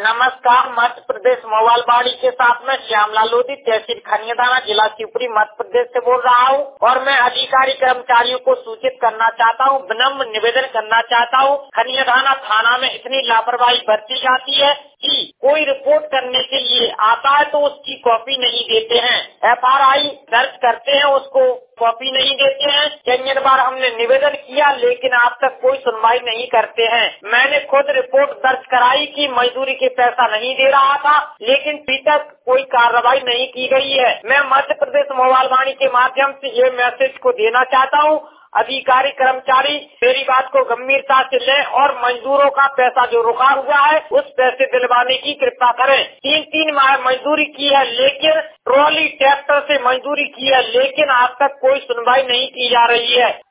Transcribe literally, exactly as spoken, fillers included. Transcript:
नमस्कार, मध्य प्रदेश मोबाइल वाणी के साथ में श्यामलाल लोधी, तहसील खनियादाना, जिला शिवपुरी, मध्य प्रदेश से बोल रहा हूँ। और मैं अधिकारी कर्मचारियों को सूचित करना चाहता हूँ, विनम्र निवेदन करना चाहता हूँ। खनियादाना थाना में इतनी लापरवाही बरती जाती है कि कोई रिपोर्ट करने के लिए आता है तो उसकी कॉपी नहीं देते हैं। एफ आई आर दर्ज करते हैं, उसको कॉपी नहीं देते हैं। कई बार हमने निवेदन किया लेकिन आज तक कोई सुनवाई नहीं करते हैं। मैंने खुद रिपोर्ट दर्ज कराई कि मजदूरी के पैसा नहीं दे रहा था, लेकिन अभी तक कोई कार्रवाई नहीं की गई है। मैं मध्य प्रदेश मोबाइल वाणी के माध्यम से ये मैसेज को देना चाहता हूँ, अधिकारी कर्मचारी मेरी बात को गंभीरता से लें और मजदूरों का पैसा जो रुका हुआ है उस पैसे दिलवाने की कृपा करें। तीन तीन माह मजदूरी की है, लेकिन ट्रॉली ट्रैक्टर से मजदूरी की है, लेकिन आज तक कोई सुनवाई नहीं की जा रही है।